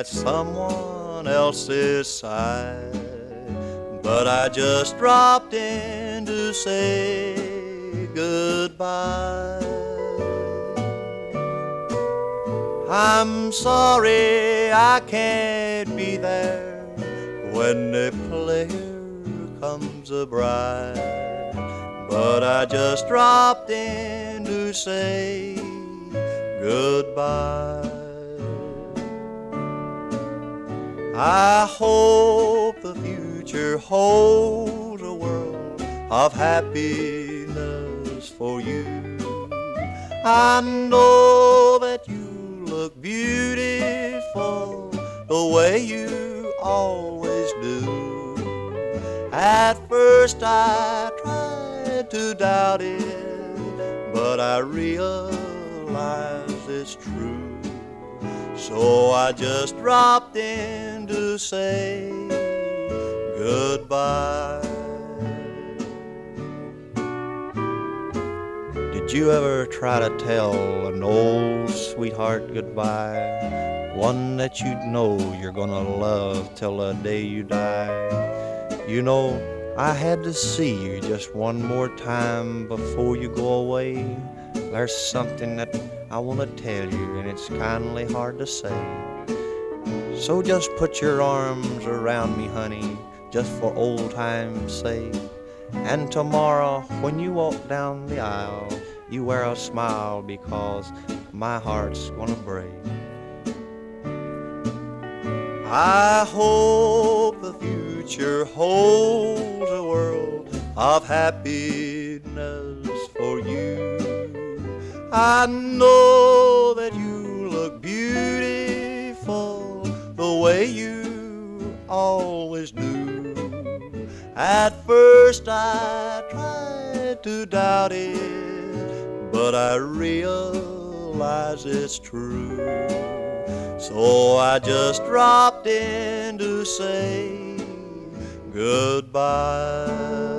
someone else's side. But I just dropped in to say goodbye. I'm sorry I can't be there when the player comes a bride, but I just dropped in to say goodbye. I hope the future holds a world of happiness for you. I know that you look beautiful the way you always do. At first I tried to doubt it, but I realize it's true. So I just dropped in to say goodbye. Did you ever try to tell an old sweetheart goodbye? One that you know you're gonna love till the day you die. You know, I had to see you just one more time before you go away. There's something that I want to tell you, and it's kindly hard to say. So just put your arms around me, honey, just for old time's sake. And tomorrow when you walk down the aisle, you wear a smile, because my heart's gonna break. I hope the future holds a world of happiness for you. I know that you look beautiful the way you always do. At first I tried to doubt it, but I realize it's true. So I just dropped in to say goodbye.